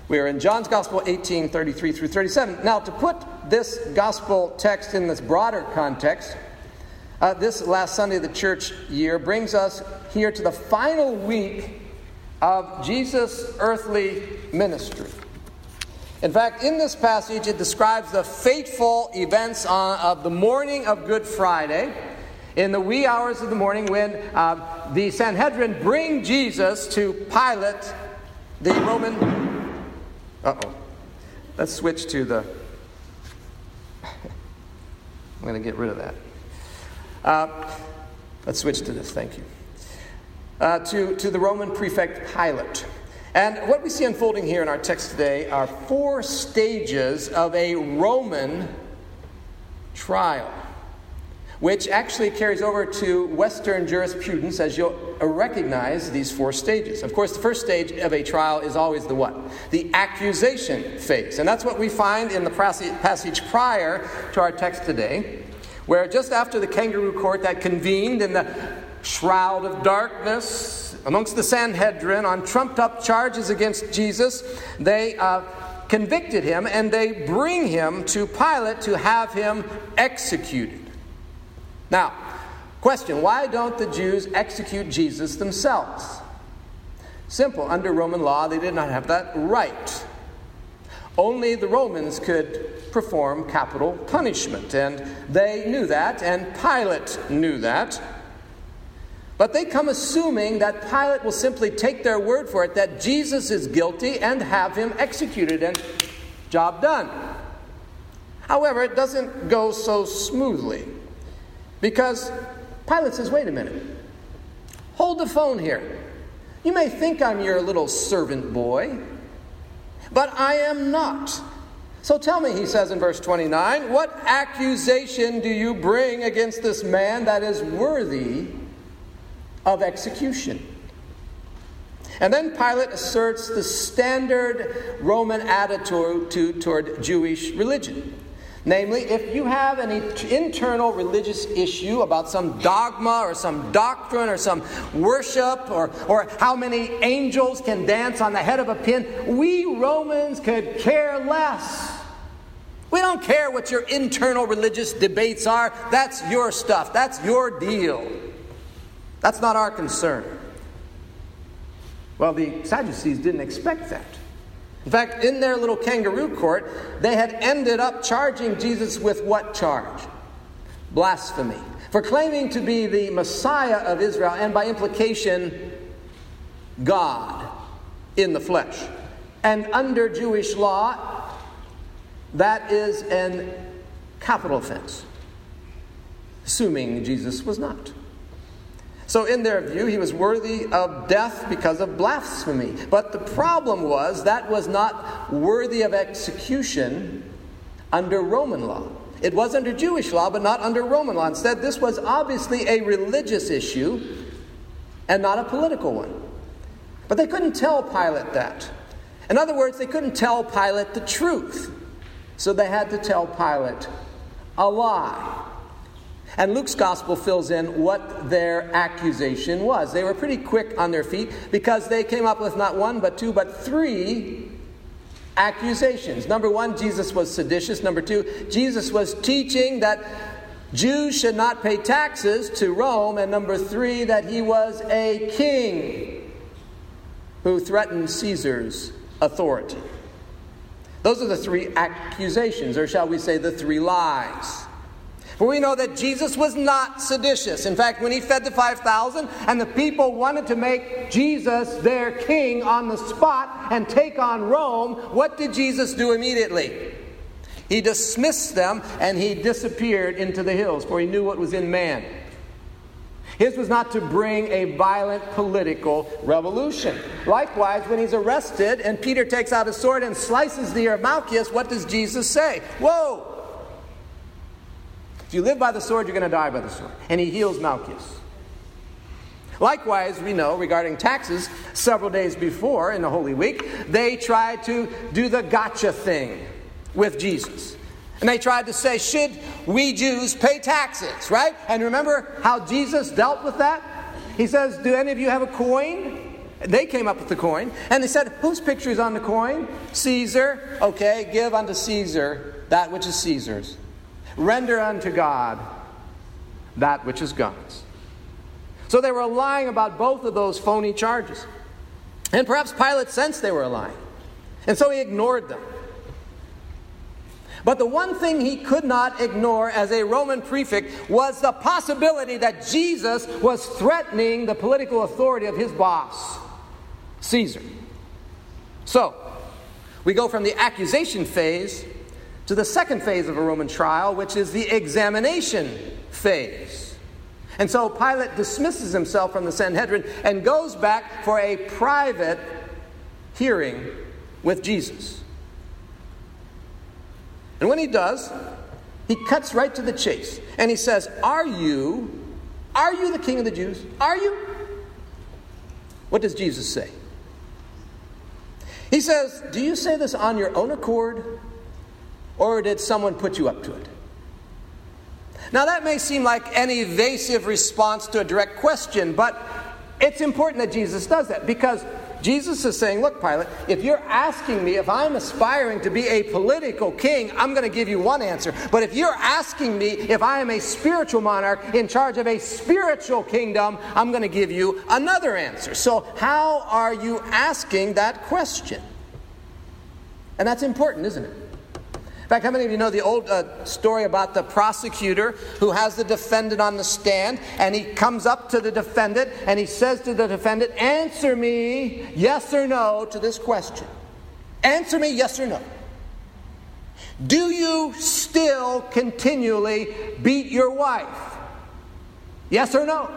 We are in John's Gospel 18:33 through 37. Now, to put this gospel text in this broader context, this last Sunday of the church year brings us here to the final week of Jesus' earthly ministry. In fact, in this passage, it describes the fateful events of the morning of Good Friday, in the wee hours of the morning when the Sanhedrin bring Jesus to Pilate, the Roman... Let's switch to the... I'm going to get rid of that. Let's switch to this, thank you. To the Roman prefect Pilate. And what we see unfolding here in our text today are 4 stages of a Roman trial, which actually carries over to Western jurisprudence, as you'll recognize these 4 stages. Of course, the first stage of a trial is always the what? The accusation phase. And that's what we find in the passage prior to our text today, where just after the kangaroo court that convened in the shroud of darkness amongst the Sanhedrin on trumped-up charges against Jesus, they convicted him and they bring him to Pilate to have him executed. Now, question, why don't the Jews execute Jesus themselves? Simple, under Roman law, they did not have that right. Only the Romans could perform capital punishment, and they knew that, and Pilate knew that. But they come assuming that Pilate will simply take their word for it, that Jesus is guilty, and have him executed, and job done. However, it doesn't go so smoothly. Because Pilate says, wait a minute, hold the phone here. You may think I'm your little servant boy, but I am not. So tell me, he says in verse 29, what accusation do you bring against this man that is worthy of execution? And then Pilate asserts the standard Roman attitude toward Jewish religion. Namely, if you have an internal religious issue about some dogma or some doctrine or some worship or how many angels can dance on the head of a pin, we Romans could care less. We don't care what your internal religious debates are. That's your stuff. That's your deal. That's not our concern. Well, the Sadducees didn't expect that. In fact, in their little kangaroo court, they had ended up charging Jesus with what charge? Blasphemy. For claiming to be the Messiah of Israel, and by implication, God in the flesh. And under Jewish law, that is a capital offense, assuming Jesus was not. So in their view, he was worthy of death because of blasphemy. But the problem was that was not worthy of execution under Roman law. It was under Jewish law, but not under Roman law. Instead, this was obviously a religious issue and not a political one. But they couldn't tell Pilate that. In other words, they couldn't tell Pilate the truth. So they had to tell Pilate a lie. And Luke's gospel fills in what their accusation was. They were pretty quick on their feet because they came up with not 1, but 2, but 3 accusations. Number 1, Jesus was seditious. Number 2, Jesus was teaching that Jews should not pay taxes to Rome. And number 3, that he was a king who threatened Caesar's authority. Those are the 3 accusations, or shall we say the 3 lies. For we know that Jesus was not seditious. In fact, when he fed the 5,000 and the people wanted to make Jesus their king on the spot and take on Rome, what did Jesus do immediately? He dismissed them and he disappeared into the hills, for he knew what was in man. His was not to bring a violent political revolution. Likewise, when he's arrested and Peter takes out his sword and slices the ear of Malchus, what does Jesus say? Whoa! If you live by the sword, you're going to die by the sword. And he heals Malchus. Likewise, we know regarding taxes, several days before in the Holy Week, they tried to do the gotcha thing with Jesus. And they tried to say, should we Jews pay taxes, right? And remember how Jesus dealt with that? He says, do any of you have a coin? They came up with the coin, and they said, whose picture is on the coin? Caesar. Okay, give unto Caesar that which is Caesar's. Render unto God that which is God's. So they were lying about both of those phony charges. And perhaps Pilate sensed they were lying, and so he ignored them. But the one thing he could not ignore as a Roman prefect was the possibility that Jesus was threatening the political authority of his boss, Caesar. So, we go from the accusation phase to the second phase of a Roman trial, which is the examination phase. And so Pilate dismisses himself from the Sanhedrin and goes back for a private hearing with Jesus. And when he does, he cuts right to the chase. And he says, Are you the king of the Jews? Are you? What does Jesus say? He says, do you say this on your own accord, or did someone put you up to it? Now that may seem like an evasive response to a direct question, but it's important that Jesus does that, because Jesus is saying, look, Pilate, if you're asking me if I'm aspiring to be a political king, I'm going to give you one answer. But if you're asking me if I am a spiritual monarch in charge of a spiritual kingdom, I'm going to give you another answer. So how are you asking that question? And that's important, isn't it? In fact, how many of you know the old story about the prosecutor who has the defendant on the stand, and he comes up to the defendant and he says to the defendant, answer me yes or no to this question. Answer me yes or no. Do you still continually beat your wife? Yes or no?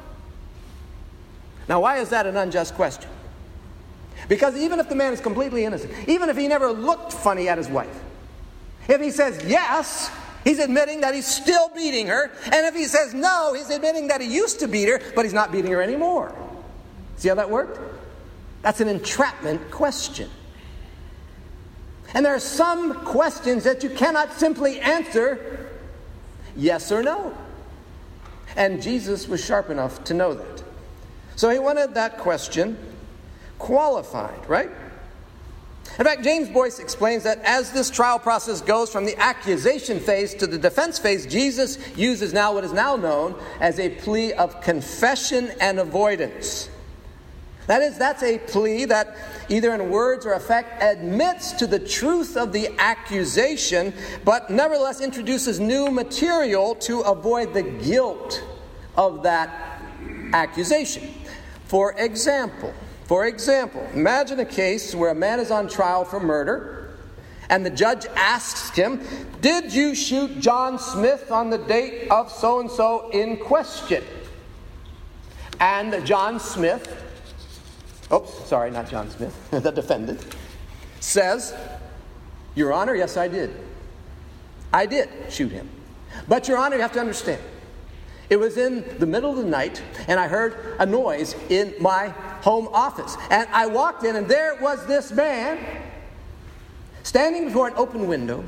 Now, why is that an unjust question? Because even if the man is completely innocent, even if he never looked funny at his wife, if he says yes, he's admitting that he's still beating her. And if he says no, he's admitting that he used to beat her, but he's not beating her anymore. See how that worked? That's an entrapment question. And there are some questions that you cannot simply answer yes or no. And Jesus was sharp enough to know that. So he wanted that question qualified, right? In fact, James Boyce explains that as this trial process goes from the accusation phase to the defense phase, Jesus uses now what is now known as a plea of confession and avoidance. That is, that's a plea that either in words or effect admits to the truth of the accusation, but nevertheless introduces new material to avoid the guilt of that accusation. For example, imagine a case where a man is on trial for murder, and the judge asks him, did you shoot John Smith on the date of so-and-so in question? And John Smith, not John Smith, the defendant, says, Your Honor, yes, I did. I did shoot him. But, Your Honor, you have to understand, it was in the middle of the night, and I heard a noise in my home office. And I walked in, and there was this man standing before an open window,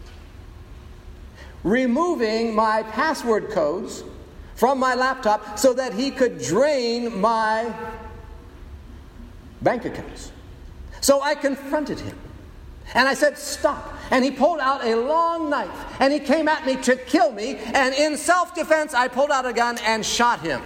removing my password codes from my laptop so that he could drain my bank accounts. So I confronted him. And I said, stop. And he pulled out a long knife, and he came at me to kill me. And in self-defense, I pulled out a gun and shot him.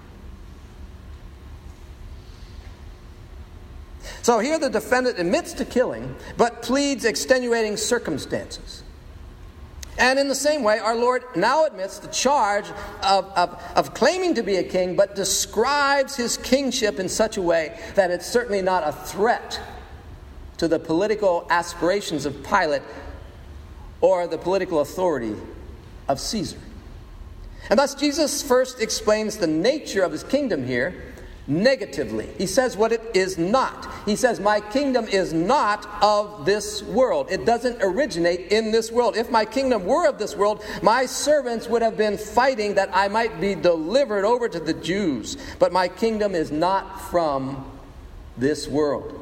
So here the defendant admits to killing, but pleads extenuating circumstances. And in the same way, our Lord now admits the charge of claiming to be a king, but describes his kingship in such a way that it's certainly not a threat to the political aspirations of Pilate or the political authority of Caesar. And thus Jesus first explains the nature of his kingdom here negatively. He says what it is not. He says, my kingdom is not of this world. It doesn't originate in this world. If my kingdom were of this world, my servants would have been fighting that I might be delivered over to the Jews. But my kingdom is not from this world.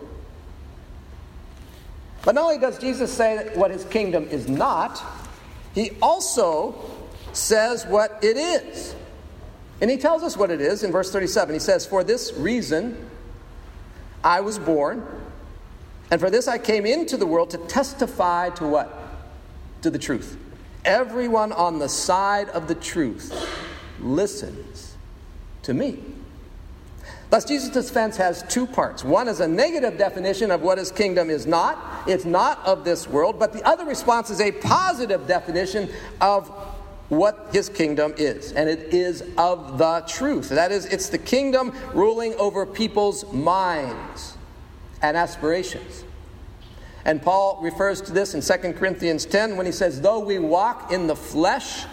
But not only does Jesus say what his kingdom is not, he also says what it is. And he tells us what it is in verse 37. He says, for this reason, I was born, and for this I came into the world to testify to what? To the truth. Everyone on the side of the truth listens to me. Thus, Jesus' defense has two parts. One is a negative definition of what his kingdom is not. It's not of this world. But the other response is a positive definition of what his kingdom is. And it is of the truth. That is, it's the kingdom ruling over people's minds and aspirations. And Paul refers to this in 2 Corinthians 10 when he says, though we walk in the flesh,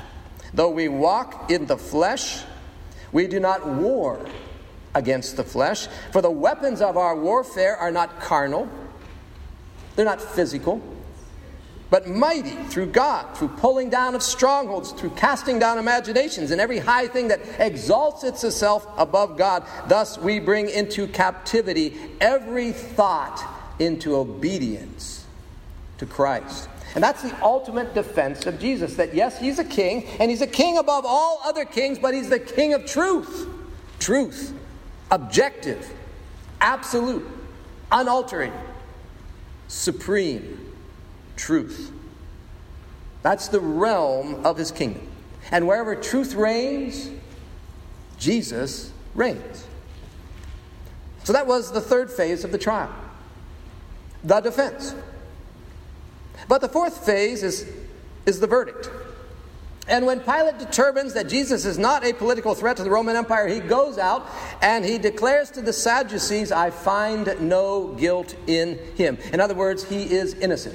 we do not war against the flesh. For the weapons of our warfare are not carnal. They're not physical. But mighty through God, through pulling down of strongholds, through casting down imaginations and every high thing that exalts itself above God. Thus we bring into captivity every thought into obedience to Christ. And that's the ultimate defense of Jesus. That yes, he's a king, and he's a king above all other kings, but he's the king of truth. Truth. Objective. Absolute. Unaltering. Supreme. Truth. That's the realm of his kingdom. And wherever truth reigns, Jesus reigns. So that was the third phase of the trial. The defense. But the fourth phase is the verdict. And when Pilate determines that Jesus is not a political threat to the Roman Empire, he goes out and he declares to the Sadducees, I find no guilt in him. In other words, he is innocent.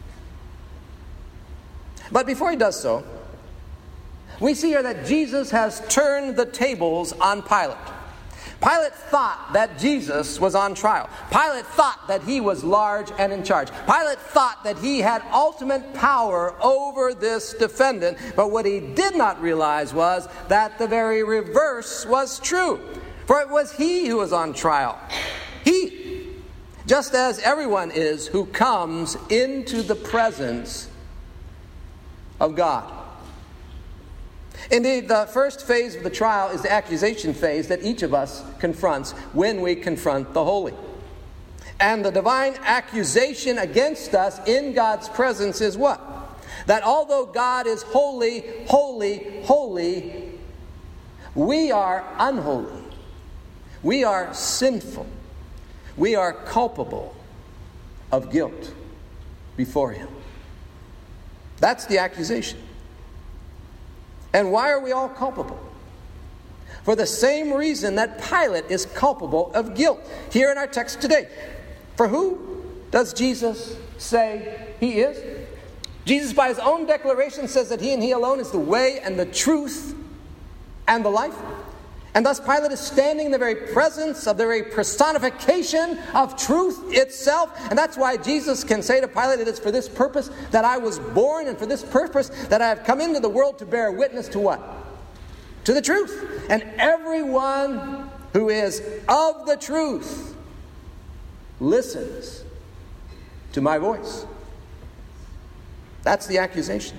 But before he does so, we see here that Jesus has turned the tables on Pilate. Pilate thought that Jesus was on trial. Pilate thought that he was large and in charge. Pilate thought that he had ultimate power over this defendant. But what he did not realize was that the very reverse was true. For it was he who was on trial. He, just as everyone is who comes into the presence of God. Indeed, the first phase of the trial is the accusation phase that each of us confronts when we confront the holy. And the divine accusation against us in God's presence is what? That although God is holy, holy, holy, we are unholy. We are sinful. We are culpable of guilt before him. That's the accusation. And why are we all culpable? For the same reason that Pilate is culpable of guilt. Here in our text today. For who does Jesus say he is? Jesus, by his own declaration, says that he and he alone is the way and the truth and the life. And thus Pilate is standing in the very presence of the very personification of truth itself. And that's why Jesus can say to Pilate, it is for this purpose that I was born, and for this purpose that I have come into the world to bear witness to what? To the truth. And everyone who is of the truth listens to my voice. That's the accusation.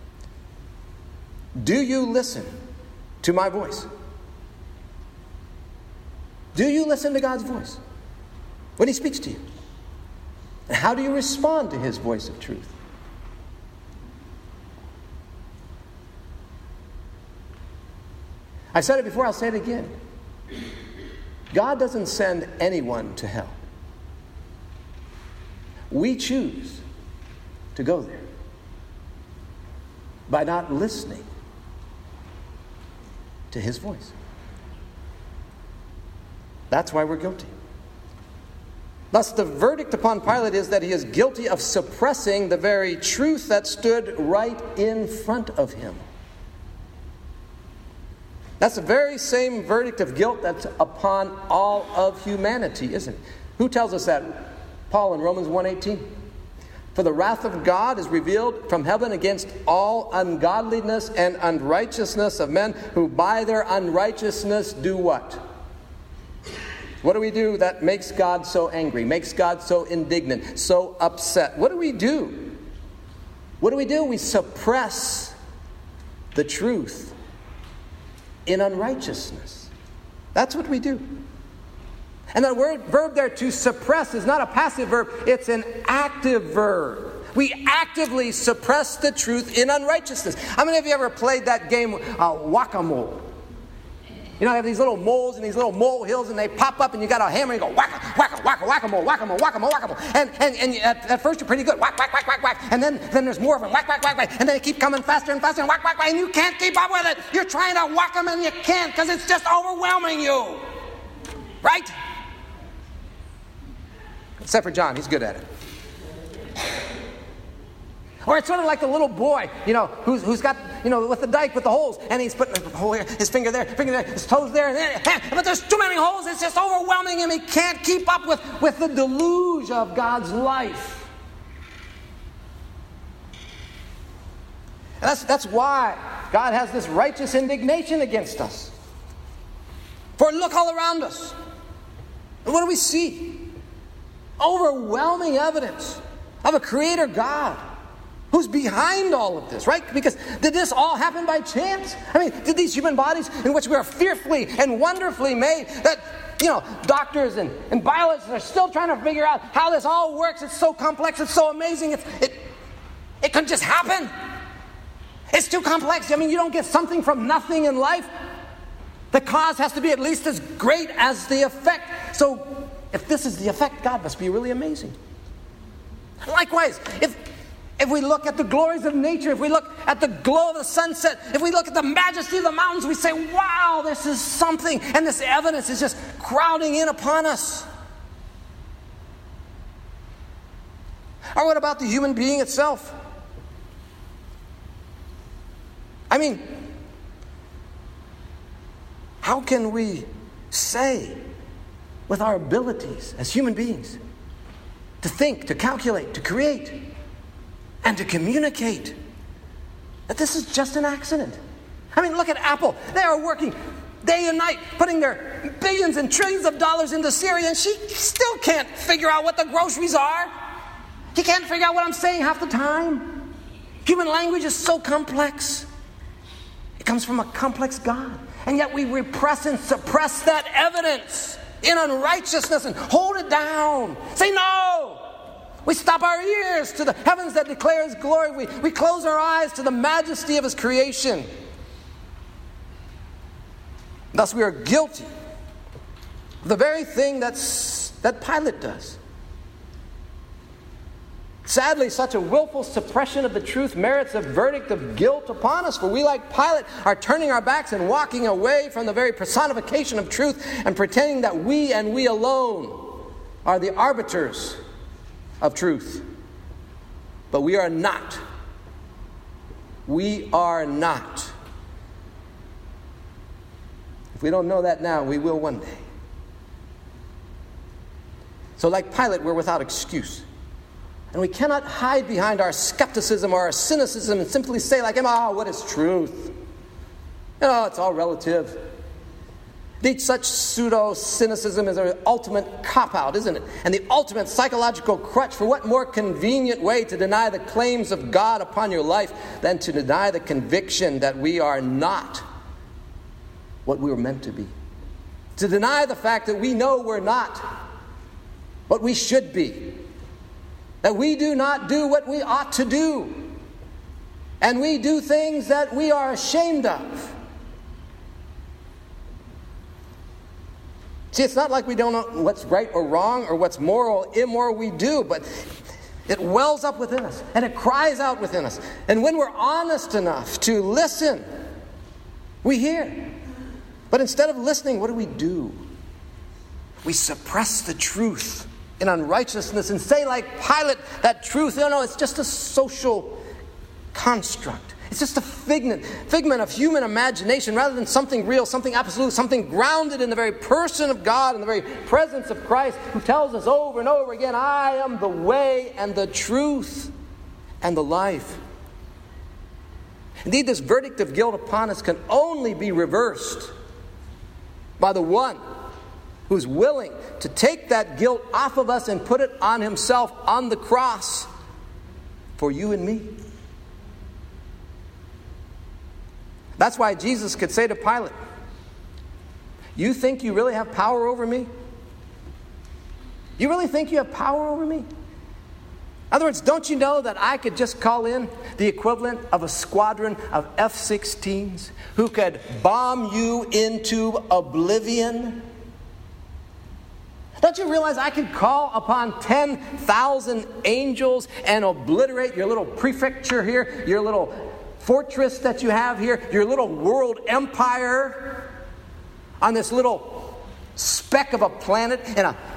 Do you listen to my voice? Do you listen to God's voice when he speaks to you? And how do you respond to his voice of truth? I said it before, I'll say it again. God doesn't send anyone to hell. We choose to go there by not listening to his voice. That's why we're guilty. Thus, the verdict upon Pilate is that he is guilty of suppressing the very truth that stood right in front of him. That's the very same verdict of guilt that's upon all of humanity, isn't it? Who tells us that? Paul in Romans 1:18. For the wrath of God is revealed from heaven against all ungodliness and unrighteousness of men who by their unrighteousness do what? What do we do that makes God so angry, makes God so indignant, so upset? What do we do? What do we do? We suppress the truth in unrighteousness. That's what we do. And that verb there, to suppress, is not a passive verb, it's an active verb. We actively suppress the truth in unrighteousness. How many of you ever played that game, whack-a-mole? You know, they have these little moles and these little mole hills, and they pop up, and you got a hammer, and you go whack-a-mole. And at first you're pretty good, whack. And then there's more of them, whack. And then they keep coming faster and faster, and whack. And you can't keep up with it. You're trying to whack them, and you can't, because it's just overwhelming you. Right? Except for John, he's good at it. Or it's sort of like the little boy, who's got, with the dike with the holes, and he's putting a hole here, his finger there, his toes there, but there's too many holes, it's just overwhelming him. He can't keep up with the deluge of God's life. And that's why God has this righteous indignation against us. For look all around us. And what do we see? Overwhelming evidence of a creator God who's behind all of this, right? Because did this all happen by chance? I mean, did these human bodies in which we are fearfully and wonderfully made, that, doctors and biologists are still trying to figure out how this all works. It's so complex, it's so amazing, it couldn't just happen. It's too complex. I mean, you don't get something from nothing in life. The cause has to be at least as great as the effect. So if this is the effect, God must be really amazing. Likewise, if we look at the glories of nature, if we look at the glow of the sunset, if we look at the majesty of the mountains, we say, wow, this is something. And this evidence is just crowding in upon us. Or what about the human being itself? I mean, how can we say with our abilities as human beings to think, to calculate, to create, and to communicate, that this is just an accident? I mean, look at Apple. They are working day and night, putting their billions and trillions of dollars into Siri, and she still can't figure out what the groceries are. She can't figure out what I'm saying half the time. Human language is so complex. It comes from a complex God. And yet we repress and suppress that evidence in unrighteousness and hold it down. Say no. We stop our ears to the heavens that declare His glory. We close our eyes to the majesty of His creation. Thus we are guilty of the very thing that Pilate does. Sadly, such a willful suppression of the truth merits a verdict of guilt upon us, for we, like Pilate, are turning our backs and walking away from the very personification of truth and pretending that we and we alone are the arbiters of truth. But we are not. We are not. If we don't know that now, we will one day. So like Pilate, we're without excuse. And we cannot hide behind our skepticism or our cynicism and simply say like him, what is truth? It's all relative. Each such pseudo-cynicism is an ultimate cop-out, isn't it? And the ultimate psychological crutch. For what more convenient way to deny the claims of God upon your life than to deny the conviction that we are not what we were meant to be? To deny the fact that we know we're not what we should be. That we do not do what we ought to do. And we do things that we are ashamed of. See, it's not like we don't know what's right or wrong or what's moral or immoral. We do, but it wells up within us and it cries out within us. And when we're honest enough to listen, we hear. But instead of listening, what do? We suppress the truth in unrighteousness and say like Pilate that truth, it's just a social construct. It's just a figment of human imagination rather than something real, something absolute, something grounded in the very person of God and the very presence of Christ, who tells us over and over again, I am the way and the truth and the life. Indeed, this verdict of guilt upon us can only be reversed by the one who's willing to take that guilt off of us and put it on Himself on the cross for you and me. That's why Jesus could say to Pilate, you think you really have power over me? You really think you have power over me? In other words, don't you know that I could just call in the equivalent of a squadron of F-16s who could bomb you into oblivion? Don't you realize I could call upon 10,000 angels and obliterate your little prefecture here, your little fortress that you have here, your little world empire on this little speck of a planet in a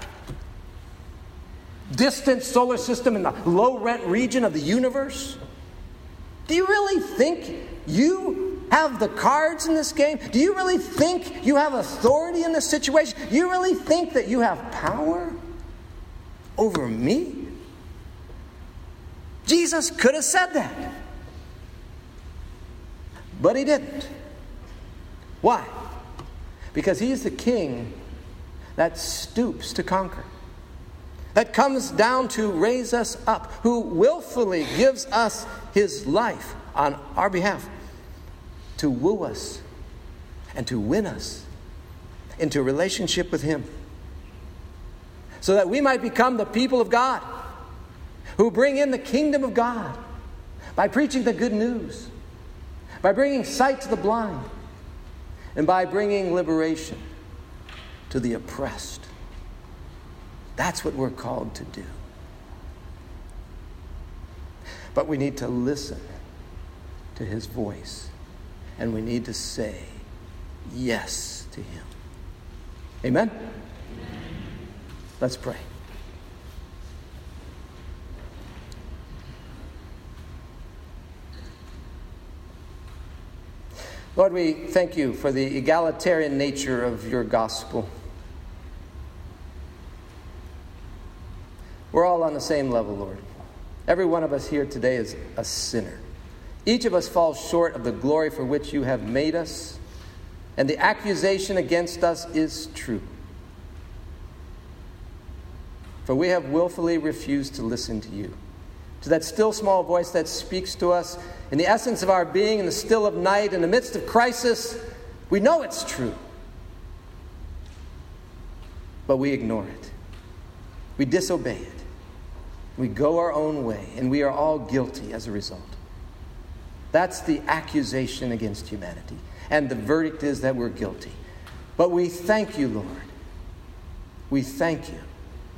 distant solar system in the low-rent region of the universe? Do you really think you have the cards in this game? Do you really think you have authority in this situation? Do you really think that you have power over me? Jesus could have said that. But he didn't. Why? Because he is the king that stoops to conquer, that comes down to raise us up, who willfully gives us his life on our behalf to woo us and to win us into a relationship with him, so that we might become the people of God who bring in the kingdom of God by preaching the good news, by bringing sight to the blind, and by bringing liberation to the oppressed. That's what we're called to do. But we need to listen to his voice, and we need to say yes to him. Amen? Let's pray. Lord, we thank you for the egalitarian nature of your gospel. We're all on the same level, Lord. Every one of us here today is a sinner. Each of us falls short of the glory for which you have made us, and the accusation against us is true. For we have willfully refused to listen to you, to that still small voice that speaks to us in the essence of our being, in the still of night, in the midst of crisis. We know it's true, but we ignore it. We disobey it. We go our own way, and we are all guilty as a result. That's the accusation against humanity, and the verdict is that we're guilty. But we thank you, Lord. We thank you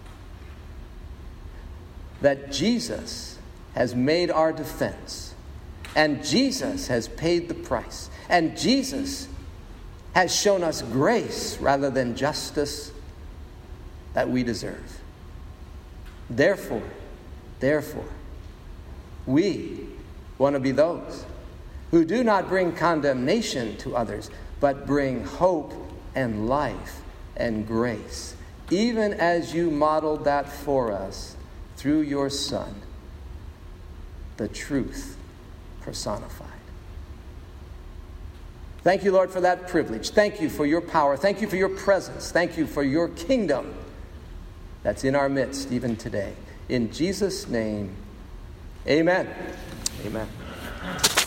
that Jesus has made our defense, and Jesus has paid the price, and Jesus has shown us grace rather than justice that we deserve. Therefore, we want to be those who do not bring condemnation to others, but bring hope and life and grace, even as you modeled that for us through your Son, the truth personified. Thank you, Lord, for that privilege. Thank you for your power. Thank you for your presence. Thank you for your kingdom that's in our midst even today. In Jesus' name, amen. Amen.